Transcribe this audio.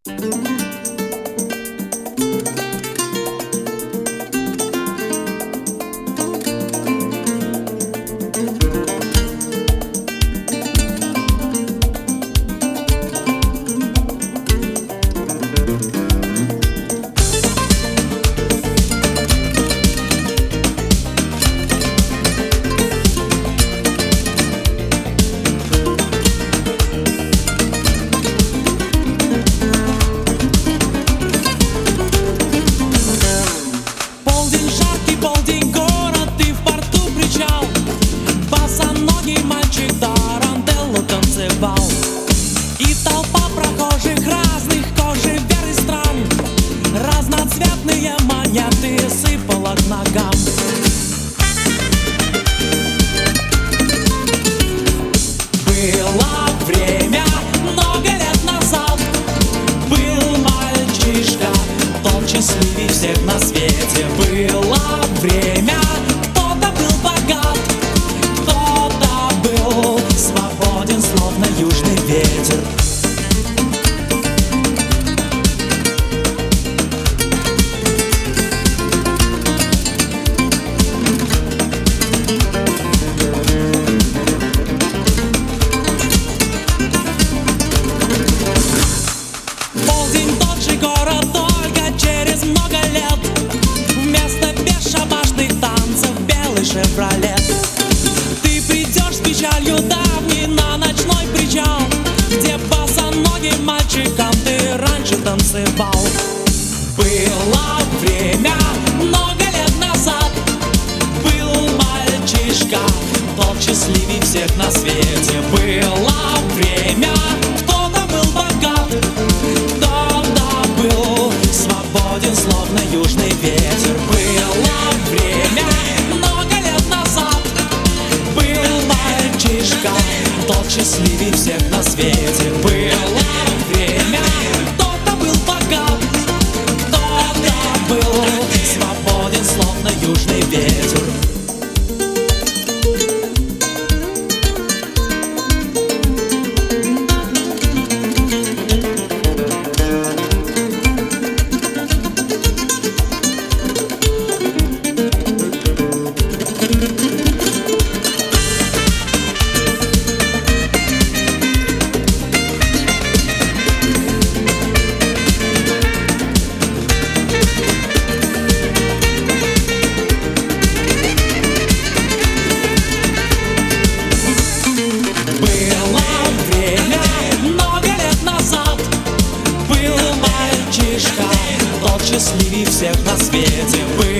И толпа прохожих разных кожи, вер и стран, разноцветные монеты сыпала к ногам. Было время много лет назад, был мальчишка, тот счастливей всех на свете. Было время, кто-то был богат, кто-то был свободен, словно южный ветер. Полдень, тот же город, только через много лет, вместо бесшабашных танцев белый шевролет. Ты придешь с печалью давней на ночной причал, где босоногим мальчиком ты раньше танцевал. Было время много лет назад, был мальчишка, тот счастливей всех на свете. Было время, кто-то был богат, кто-то был свободен, словно южный ветер. Было время много лет назад, был мальчишка, тот счастливей всех на свете. Было время, кто-то был богат, кто-то был свободен, словно южный ветер. Тот счастливей всех на свете был.